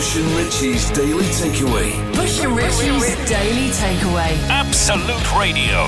Bush and Richie's Daily Takeaway. Bush and Richie's Daily Takeaway. Absolute Radio.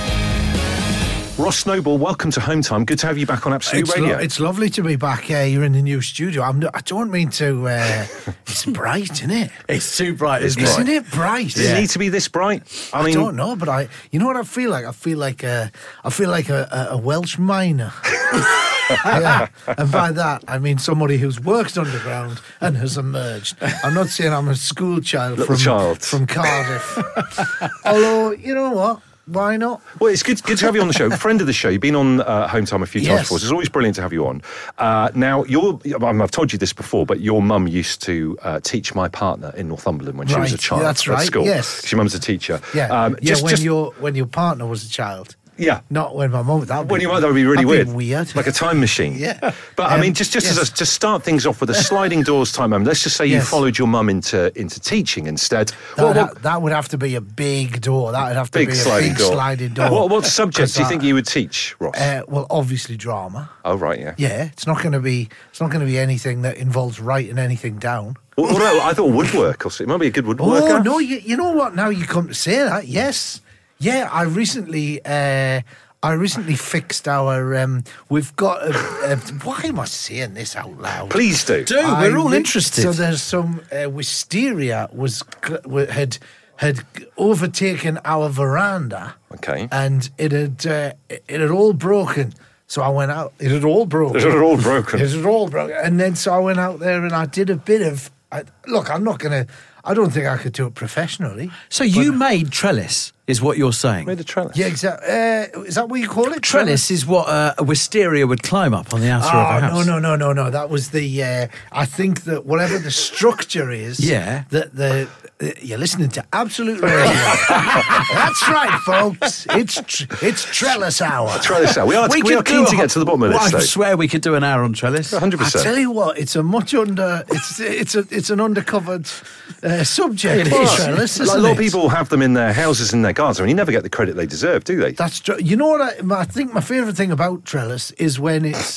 Ross Noble, welcome to Home Time. Good to have you back on Absolute Radio. It's lovely to be back here in the new studio. I don't mean to... it's bright, isn't it? It's too bright, isn't it bright? Does it need to be this bright? I don't know, but you know what I feel like? I feel like a Welsh miner. Yeah, and by that I mean somebody who's worked underground and has emerged. I'm not saying I'm a school child from Cardiff. Although, you know what? Why not? Well, it's good to have you on the show. Friend of the show. You've been on Home Time a few times before. So it's always brilliant to have you on. Now, I've told you this before, but your mum used to teach my partner in Northumberland when she was a child at school. Yes. Your mum's a teacher. Yeah. When your partner was a child. Yeah. Not when my mum... That would be really weird. Weird. Like a time machine. Yeah. But, I mean, just to start things off with a sliding doors time moment, let's just say you followed your mum into teaching instead. That would have to be a big door. That would have to be a big sliding door. What subjects do you think you would teach, Ross? Well, obviously drama. Oh, right, yeah. Yeah, it's not going to be anything that involves writing anything down. Well, no, I thought woodwork. It might be a good woodworker. Oh, no, you know what? Now you come to say that, yes. Yeah, I recently fixed our. We've got. Why am I saying this out loud? Please do. We're all interested. So there's some wisteria had overtaken our veranda. Okay. And it had all broken. So I went out. It had all broken. And then so I went out there and I did a bit of. Look, I don't think I could do it professionally. So you made trellis, is what you're saying? Made a trellis? Yeah, exactly. Is that what you call it? Trellis is what a wisteria would climb up on the outer of a house. No. That was the... I think that whatever the structure is... Yeah. That you're listening to Absolute Radio. That's right, folks. It's trellis hour. Trellis hour. We are keen to get to the bottom of this, I swear we could do an hour on trellis. 100%. I tell you what, it's a much under... It's an undercovered subject. Trellis, a lot of people have them in their houses and their gardens, and you never get the credit they deserve, do they? That's true. You know what? I think my favourite thing about trellis is when it's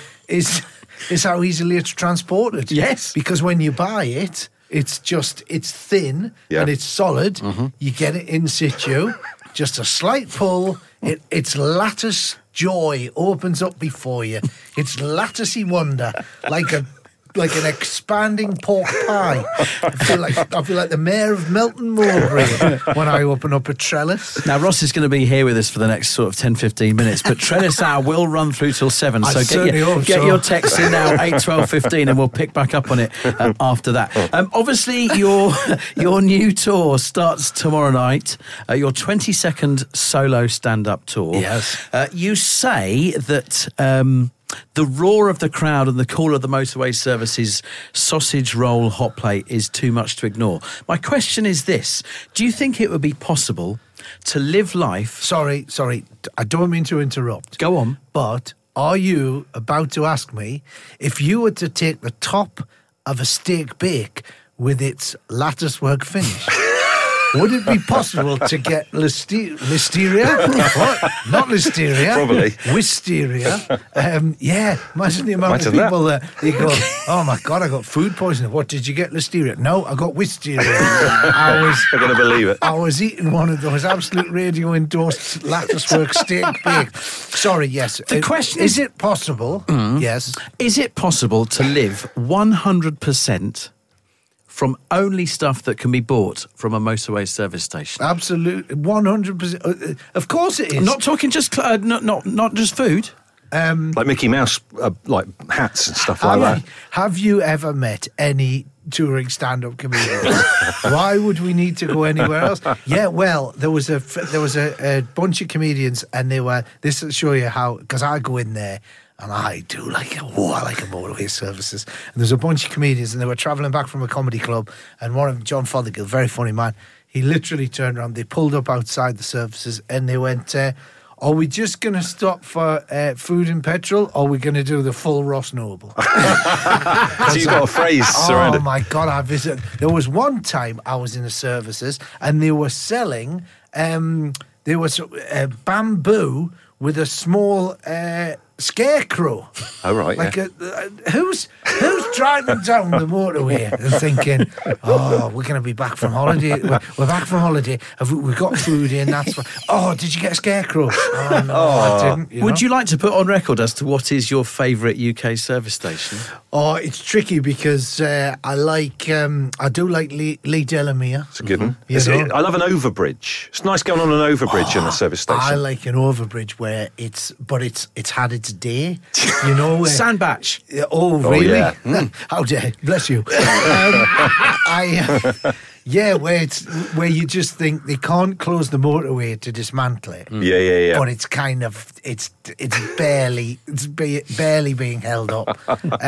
is how easily it's transported. Yes, because when you buy it, it's thin and it's solid. Mm-hmm. You get it in situ, just a slight pull. Its lattice joy opens up before you. It's latticey wonder, like an expanding pork pie. I feel like the mayor of Melton Mowbray when I open up a trellis. Now, Ross is going to be here with us for the next sort of 10-15 minutes, but trellis hour will run through till 7. So get your texts in now, 8, 12, 15, and we'll pick back up on it after that. Obviously, your new tour starts tomorrow night, your 22nd solo stand-up tour. Yes. You say that... the roar of the crowd and the call of the motorway services sausage roll hot plate is too much to ignore. My question is this. Do you think it would be possible to live life... Sorry, I don't mean to interrupt. Go on. But are you about to ask me if you were to take the top of a steak bake with its lattice work finish... Would it be possible to get listeria? What? Not listeria. Probably. Wisteria. Yeah, imagine the amount of people that you go, oh my God, I got food poisoning. What, did you get listeria? No, I got wisteria. I'm going to believe it. I was eating one of those Absolute Radio endorsed latticework steak bake. Sorry, yes. The question is it possible? Yes. Is it possible to live 100% from only stuff that can be bought from a motorway service station? Absolutely, 100%. Of course it is. I'm not talking just not just food. Like Mickey Mouse, like hats and stuff like that. Have you ever met any touring stand-up comedians? Why would we need to go anywhere else? Yeah, well, there was a bunch of comedians, and they were. This will show you how, because I go in there. And I like a motorway services. And there's a bunch of comedians, and they were travelling back from a comedy club. And one of them, John Fothergill, very funny man, he literally turned around. They pulled up outside the services, and they went, are we just going to stop for food and petrol, or are we going to do the full Ross Noble? So you got a phrase surrounded. Oh my God, I visited. There was one time I was in the services, and they were selling bamboo with a small scarecrow. Oh, right, like who's driving down the motorway and thinking, oh, we're going to be back from holiday. We're back from holiday. We've got food in. That's what, oh, did you get a scarecrow? Oh, no, I didn't. Would you like to put on record as to what is your favourite UK service station? Oh, it's tricky because I do like Lee Delamere. It's a good one. I love an overbridge. It's nice going on an overbridge in a service station. I like an overbridge where it's had its day. You know, Sandbach. Oh, really? Yeah. How dare? Bless you. Where you just think they can't close the motorway to dismantle it. Yeah. But it's kind of it's barely being held up.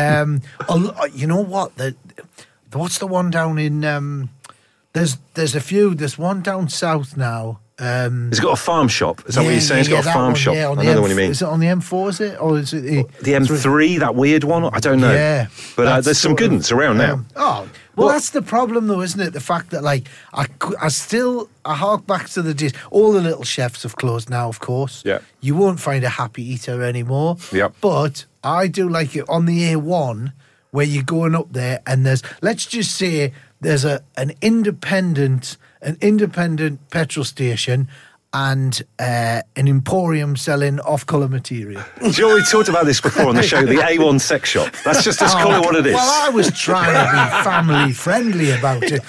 You know what? What's the one down in? There's a few. There's one down south now. It's got a farm shop. Is that what you're saying? It's got a farm shop. Yeah, I know what you mean. Is it on the M4? Is it, or is it the M3? That weird one? I don't know. Yeah, but there's some good ones around now. Well, that's the problem, though, isn't it? The fact that, like, I hark back to the days. All the little chefs have closed now, of course. Yeah. You won't find a Happy Eater anymore. Yeah. But I do like it on the A1 where you're going up there and let's just say there's an independent petrol station and an emporium selling off-colour material. Joe, we talked about this before on the show, the A1 sex shop. That's just call it what it is. Well, I was trying to be family-friendly about it.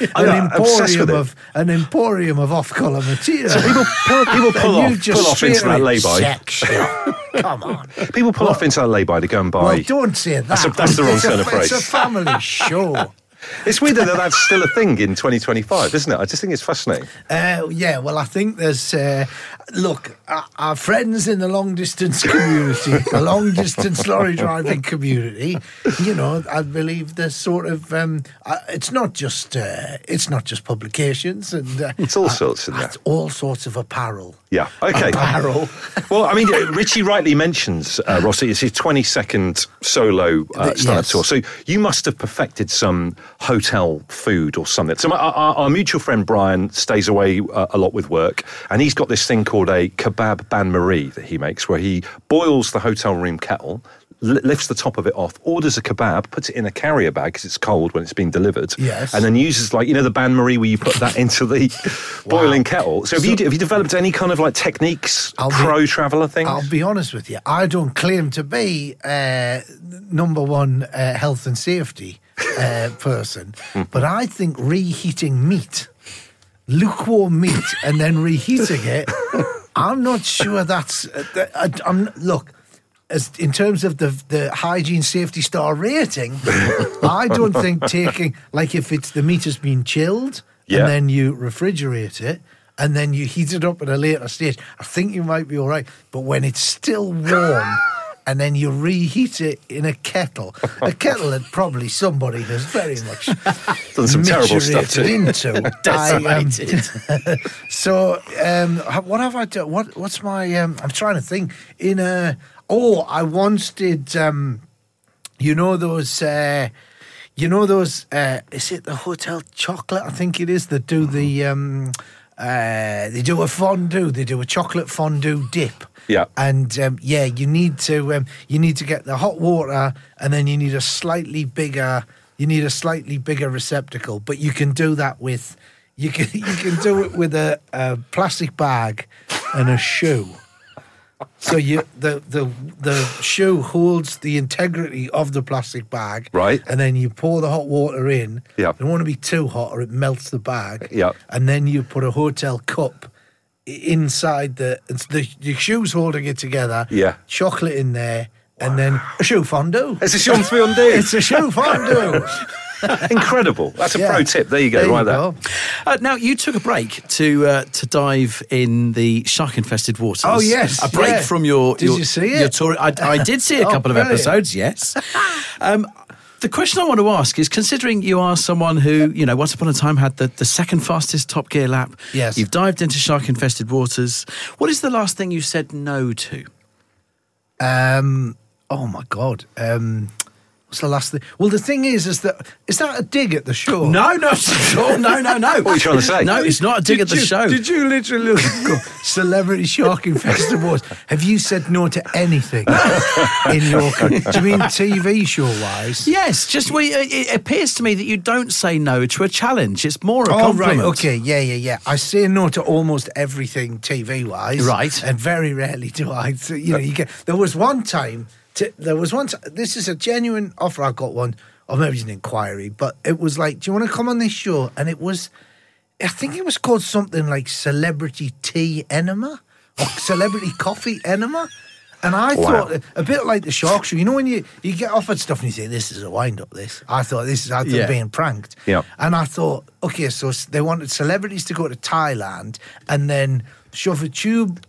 An emporium of off-colour material. So people pull off into that lay-by. Sex shop. Come on. People pull off into that lay-by to go and buy. Well, don't say that. That's the wrong turn of phrase. It's a family show. It's weird that that's still a thing in 2025, isn't it? I just think it's fascinating. Yeah, well, I think there's... our friends in the long-distance community, the long-distance lorry driving community, you know, I believe there's sort of... it's not just publications and... it's all sorts in there. It's all sorts of apparel. Yeah, okay. Apparel. Well, I mean, Richie rightly mentions, Rossi, it's his 22nd solo stand-up tour. So you must have perfected some hotel food or something. So our mutual friend Brian stays away a lot with work, and he's got this thing called a kebab bain-marie that he makes, where he boils the hotel room kettle, lifts the top of it off, orders a kebab, puts it in a carrier bag because it's cold when it's been delivered, yes, and then uses, like, you know, the bain-marie where you put that into the boiling kettle. So have you developed any kind of like techniques, traveller things? I'll be honest with you, I don't claim to be number one health and safety person, but I think reheating meat, lukewarm meat, and then reheating it, I'm not sure that's... look, as in terms of the hygiene safety star rating, I don't think taking, like, if it's the meat has been chilled and then you refrigerate it and then you heat it up at a later stage, I think you might be all right. But when it's still warm and then you reheat it in a kettle that probably somebody has very much done some terrible stuff to into. Decimated. So what have I done? What's my? I'm trying to think. I once did. You know those. Is it the Hotel Chocolate? I think it is. That do the. They do a fondue. They do a chocolate fondue dip. Yeah. And you need to get the hot water, and then you need a slightly bigger receptacle. But you can do that with you can do it with a plastic bag and a shoe. So the shoe holds the integrity of the plastic bag, right? And then you pour the hot water in. Yeah. It don't want to be too hot, or it melts the bag. Yeah. And then you put a hotel cup inside the shoe's holding it together. Yeah. Chocolate in there, and then a shoe fondue. It's a shoe fondue. It's a shoe fondue. Incredible. That's a pro tip. There you go. Right there. Now, you took a break to dive in the shark-infested waters. Oh, yes. A break from your... Did you see it? Your tour. I did see a couple of episodes, yes. The question I want to ask is, considering you are someone who, you know, once upon a time had the second fastest Top Gear lap. Yes. You've dived into shark-infested waters. What is the last thing you said no to? Oh, my God. What's the last thing? Well, the thing is that a dig at the show? No. No. What are you trying to say? No, it's not a dig at the show. Did you literally look at Celebrity Sharking Festivals? Have you said no to anything in your career? Do you mean TV show-wise? Yes, just it appears to me that you don't say no to a challenge. It's more a compliment. Right, okay, yeah. I say no to almost everything TV-wise. Right. And very rarely do I. So, there was one time... this is a genuine offer. I got one, or maybe it's an inquiry, but it was like, do you want to come on this show? And it was, I think it was called something like Celebrity Tea Enema or Celebrity Coffee Enema. And I thought, a bit like the Shark Show, when you get offered stuff and you say, this is a wind-up, this. I thought being pranked. Yeah. And I thought, okay, so they wanted celebrities to go to Thailand and then shove a tube,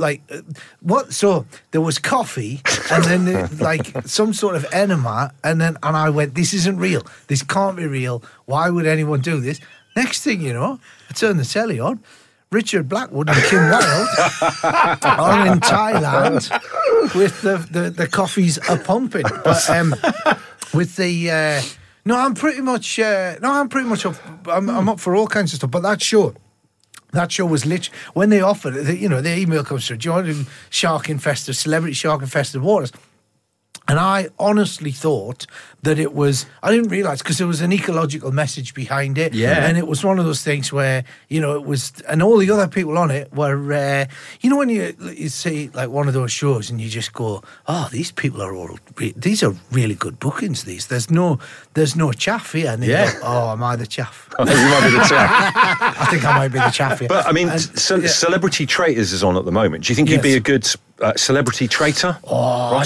so there was coffee and then some sort of enema, and I went, this isn't real. This can't be real. Why would anyone do this? Next thing you know, I turned the telly on. Richard Blackwood and Kim Wilde are in Thailand with the coffees a pumping. But with the I'm pretty much up. I'm up for all kinds of stuff. But that show was literally when they offered it. The email comes through. Do you want to do Celebrity Shark Infested Waters? And I honestly thought that it was... I didn't realise, because there was an ecological message behind it. Yeah. And it was one of those things where, it was... And all the other people on it were... when you see, like, one of those shows and you just go, oh, these people are all... These are really good bookings, these. There's no chaff here. And go, oh, am I the chaff? You might be the chaff. I think I might be the chaff here. But, I mean, Celebrity Traitors is on at the moment. Do you think you'd be a good... celebrity traitor? Oh,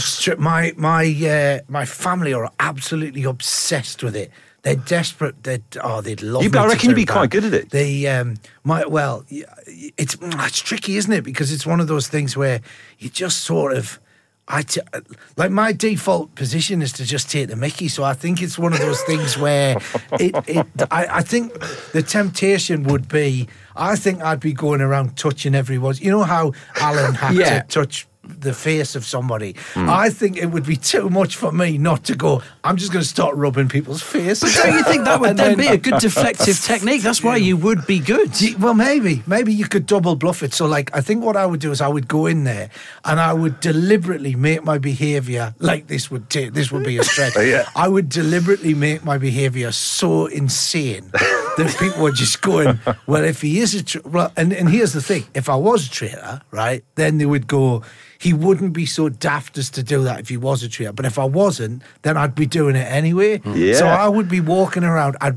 my family are absolutely obsessed with it. They're desperate. They'd love it. I reckon you'd be quite good at it. It's tricky, isn't it? Because it's one of those things where you just sort of... my default position is to just take the mickey, so I think it's one of those things where I think the temptation would be, I think I'd be going around touching everyone's. You know how Alan had to touch the face of somebody? I think it would be too much for me not to go, I'm just going to start rubbing people's faces. But don't you think that would then be a good deflective technique? That's why you would be good. Well, maybe you could double bluff it. So, I think what I would do is I would go in there and I would deliberately make my behaviour like this would be a stretch. I would deliberately make my behaviour so insane that people were just going, well, if he is and here's the thing, if I was a traitor, right, then they would go, he wouldn't be so daft as to do that if he was a traitor. But if I wasn't, then I'd be doing it anyway. Yeah. So I would be walking around. I'd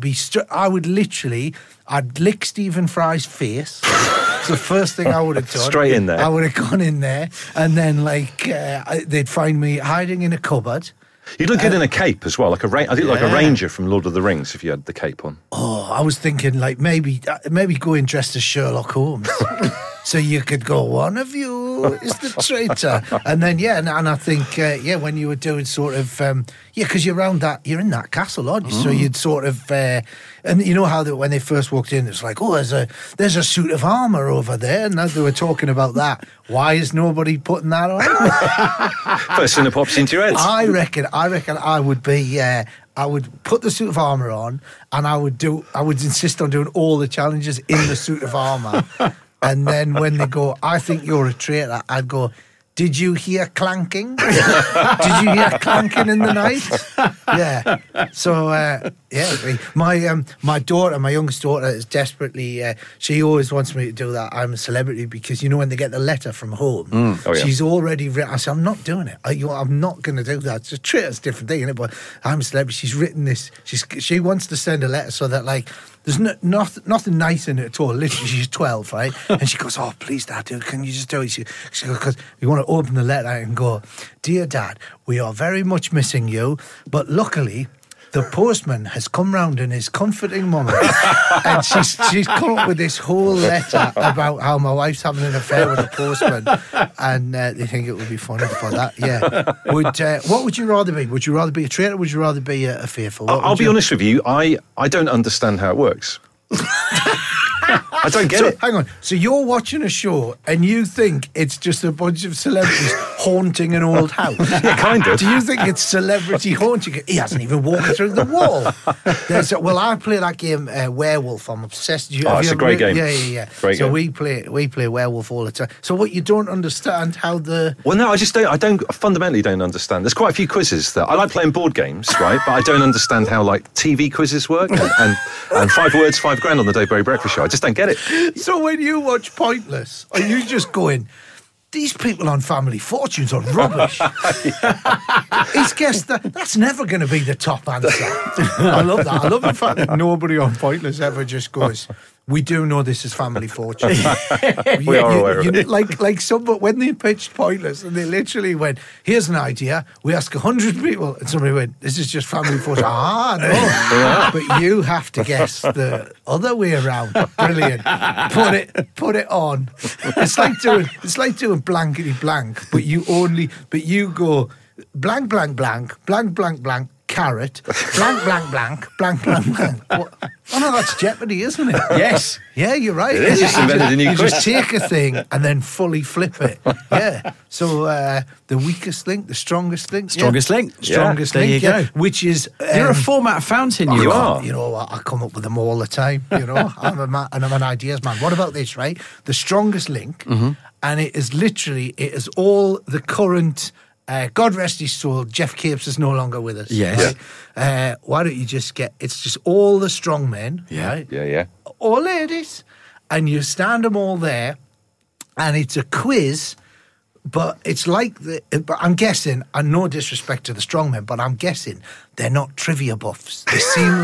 lick Stephen Fry's face. It's the first thing I would have done. Straight in there. I would have gone in there, and then they'd find me hiding in a cupboard. You'd look good in a cape as well, like a ranger from Lord of the Rings if you had the cape on. Oh, I was thinking maybe go in dressed as Sherlock Holmes. So you could go, one of you is the traitor. And then, and I think, when you were doing sort of, because you're in that castle, aren't you? So you'd sort of, and you know how when they first walked in, it's like, oh, there's a suit of armour over there. And they were talking about that. Why is nobody putting that on? First thing that pops into your head. I reckon I would be... I would put the suit of armour on, and I would insist on doing all the challenges in the suit of armour. And then when they go, I think you're a traitor, I'd go, did you hear clanking? Did you hear clanking in the night? Yeah. So, my daughter, my youngest daughter, is desperately, she always wants me to do that. I'm a celebrity, because, when they get the letter from home, she's already written, I said, I'm not doing it. I'm not going to do that. It's a traitor's different thing, isn't it? But I'm a celebrity. She's written this. She wants to send a letter so that, there's nothing nice in it at all. Literally, she's 12, right? And she goes, oh, please, Dad, can you just do it? She goes, because we want to open the letter and go, dear Dad, we are very much missing you, but luckily the postman has come round and is comforting Mummy. And she's come up with this whole letter about how my wife's having an affair with the postman, and they think it would be funny for that. Yeah. What would you rather be? Would you rather be a traitor, or would you rather be a faithful? I'll be honest with you, I don't understand how it works. I don't get it. Hang on. So you're watching a show and you think it's just a bunch of celebrities haunting an old house? Yeah, kind of. Do you think it's celebrity haunting? He hasn't even walked through the wall. Well, I play that game, Werewolf. I'm obsessed. It's a great game. Yeah. Great so game. we play Werewolf all the time. So what, you don't understand how the... Well, no, I fundamentally don't understand. There's quite a few quizzes that I like playing board games, right? But I don't understand how like TV quizzes work and 5 words, 5 grand on the Dave Berry Breakfast Show. I just don't get it. So when you watch Pointless, are you just going, these people on Family Fortunes are rubbish? He's guessed that's never going to be the top answer. I love that. I love the fact that nobody on Pointless ever just goes, we do know this is Family Fortune. We are aware of it. But when they pitched Pointless and they literally went, here's an idea, we ask 100 people, and somebody went, this is just Family Fortune. No. But you have to guess the other way around. Brilliant. Put it on. It's like doing blankety blank, but you go blank, blank, blank, blank, blank, blank, carrot, blank, blank, blank, blank, blank, blank. What? Oh no, that's Jeopardy, isn't it? Yes. Yeah, you're right. It is. Just invented a new you quiz. just take a thing and then fully flip it. Yeah. So the weakest link, the strongest link. Strongest link. Strongest there link. you go. Which is... You're a format fountain, you are. You know what? I come up with them all the time. You know, I'm an ideas man. What about this, right? The strongest link, and it is all the current... God rest his soul, Jeff Capes is no longer with us. Yes. Right? Why don't you just it's just all the strong men, right? Yeah. Or ladies, and you stand them all there, and it's a quiz, but it's like but I'm guessing, and no disrespect to the strong men, but I'm guessing they're not trivia buffs. They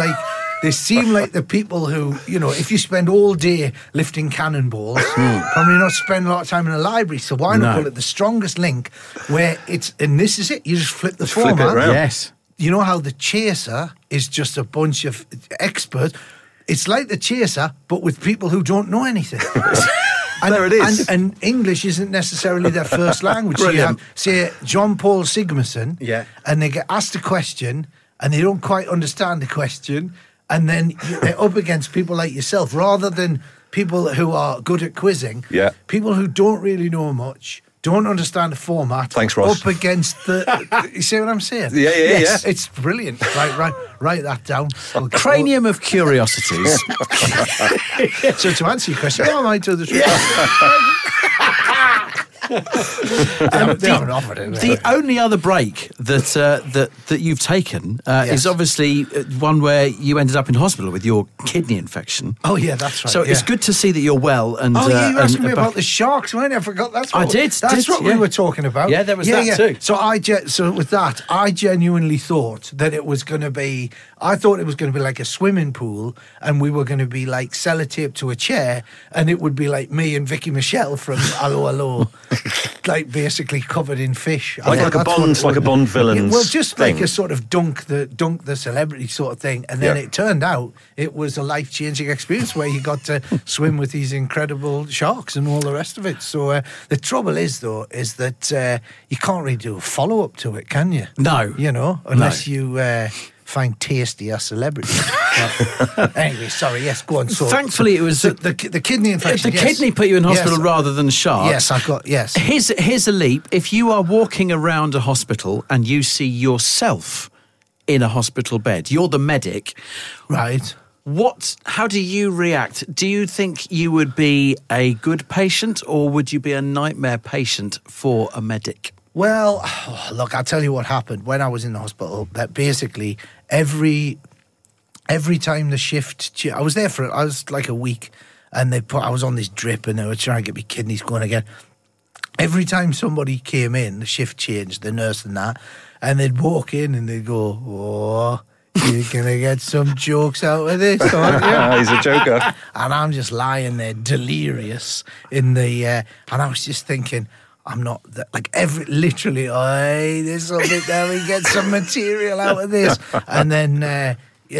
seem like the people who, you know, if you spend all day lifting cannonballs, probably not spend a lot of time in a library. So why not call it the strongest link, where and this is it, you just flip the format. Flip it around. Yes. You know how the chaser is just a bunch of experts? It's like the chaser, but with people who don't know anything. And, there it is. And English isn't necessarily their first language. So you have, say, John Paul Sigmarsson, and they get asked a question, and they don't quite understand the question, and then they're up against people like yourself, rather than people who are good at quizzing. Yeah. People who don't really know much, don't understand the format. Thanks, Ross. Up agast the... You see what I'm saying? Yeah. It's brilliant. Write that down. Cranium of curiosities. So to answer your question, I might do the truth. The only other break that you've taken is obviously one where you ended up in hospital with your kidney infection. Oh yeah, that's right. So it's good to see that you're well. And you were asking me about the sharks, weren't you? I forgot. That's what we were talking about. Yeah, there was that too. So with that, I genuinely thought that it was going to be. I thought it was going to be like a swimming pool, and we were going to be like sellotaped to a chair, and it would be like me and Vicky Michelle from Hello Hello, like basically covered in fish. Like a Bond villain. Well, just like a sort of dunk the celebrity sort of thing, and then it turned out it was a life-changing experience where you got to swim with these incredible sharks and all the rest of it. So the trouble is that you can't really do a follow-up to it, can you? No, unless you find tasty a celebrity. Anyway, sorry. Yes, go on. So thankfully, it was the kidney infection. The kidney put you in hospital rather than sharks. Yes. Here's a leap. If you are walking around a hospital and you see yourself in a hospital bed, you're the medic, right? How do you react? Do you think you would be a good patient, or would you be a nightmare patient for a medic? Well, look, I'll tell you what happened when I was in the hospital. That basically every time the shift, I was like a week, and I was on this drip, and they were trying to get my kidneys going again. Every time somebody came in, the shift changed, the nurse and that, and they'd walk in and they'd go, "Oh, you're gonna get some jokes out of this, aren't you?" He's a joker. And I'm just lying there delirious in the, and I was just thinking, I'm not literally, there's something there, we get some material out of this. And then there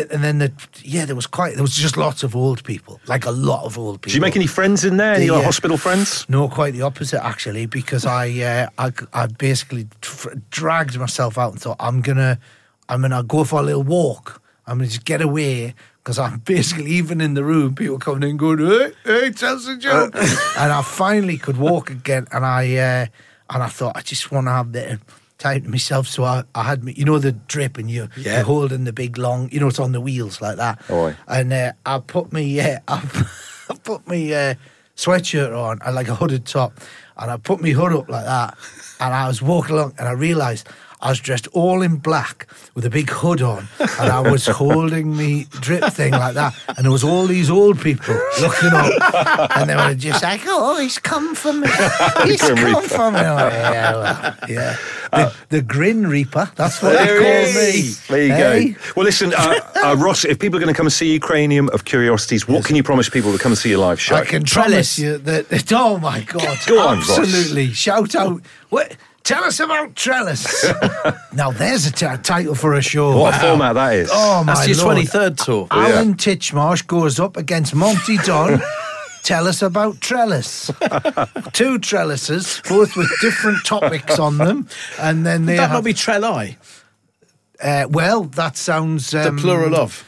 was just lots of old people, like a lot of old people. Did you make any friends in there? Any hospital friends? No, quite the opposite actually, because I basically dragged myself out and thought I'm gonna go for a little walk. I'm going to just get away, because I'm basically, even in the room, people coming in going, hey, tell us a joke. And I finally could walk again, and I thought, I just want to have the time to myself. So I had me, the drip, and you're holding the big long, it's on the wheels like that. Oh, and I put me, I put me sweatshirt on and like a hooded top, and I put my hood up like that, and I was walking along, and I realised I was dressed all in black with a big hood on, and I was holding me drip thing like that, and there was all these old people looking up, and they were just like, "Oh, he's come for me, he's come for me." Like, yeah. The Grin Reaper, that's what they call me. There you go. Well, listen, Ross, if people are going to come and see you, Cranium of Curiosities, what can you promise people to come and see your live show? I can promise you that, oh my God. Go on, absolutely. Ross. Shout out. What? Tell us about Trellis. Now, there's a title for a show. What a format that is. Oh, my That's your Lord. 23rd tour. Alan Titchmarsh goes up against Monty Don. Tell us about Trellis. 2 trellises, both with different topics on them. And then they Would that not be Trelli? Well, that sounds... the plural of?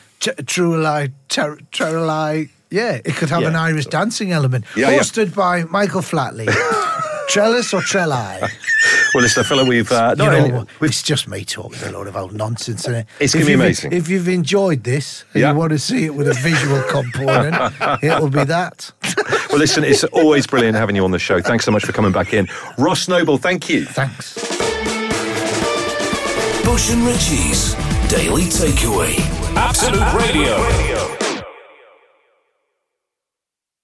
Trelli. Yeah, it could have an Irish dancing element. Yeah, Hosted by Michael Flatley. Trellis or Trelli? Well, listen, fella, we've it's just me talking a lot of old nonsense, isn't it? It's going to be amazing. If you've enjoyed this and you want to see it with a visual component, it'll be that. Well, listen, it's always brilliant having you on the show. Thanks so much for coming back in. Ross Noble, thank you. Thanks. Bush and Ritchie's Daily Takeaway. Absolute Radio.